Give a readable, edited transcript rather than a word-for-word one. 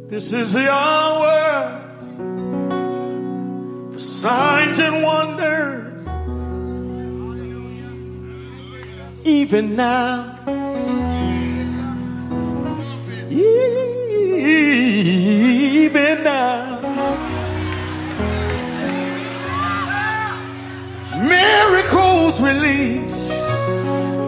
This is the hour for signs and wonders. Even now. Even now. Miracles release.